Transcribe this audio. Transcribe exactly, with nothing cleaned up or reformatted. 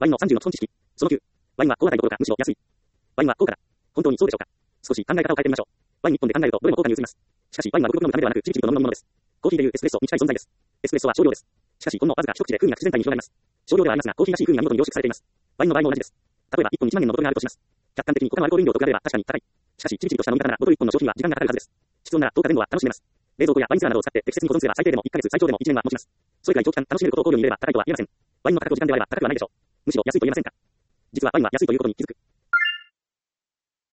ワインのさんじゅうの基本知識。そのきゅう。ワインは高価いどころかむしろ安い。ワインは高価だ。本当にそうでしょうか。少し考え方を変えてみましょう。ワインいっぽんで考えるとどれも高価に映ります。しかしワインはごくごく飲むためではなくちびちびと飲むものです。コーヒーでいうエスプレッソに近い存在です。エスプレッソは少量です。しかしほんのわずか一口で風味が口全体に広がります。少量ではありますがコーヒーらしい風味が見事に凝縮されています。ワインの場合も同じです。例えばいっぽんいちまんえんのボトルがあるとします。客観的に他のアルコール飲料と比べれば確かに高い。しかしちびちびとした飲み方ならボトルいっぽんの消費には時間がかかるはずです。室温ならとおかぜん後は楽しめます。冷蔵庫やワインセラーなどを使って適切に保存すれば最低でもいっかげつ最長でもいちねんは持ちます。それくらい長期間楽しめることを考慮に入れれば高いとは言えません。ワインの価格を時間で割れば高くはないでしょう。むしろ安いと言えませんか。実はワインは安いということに気づく。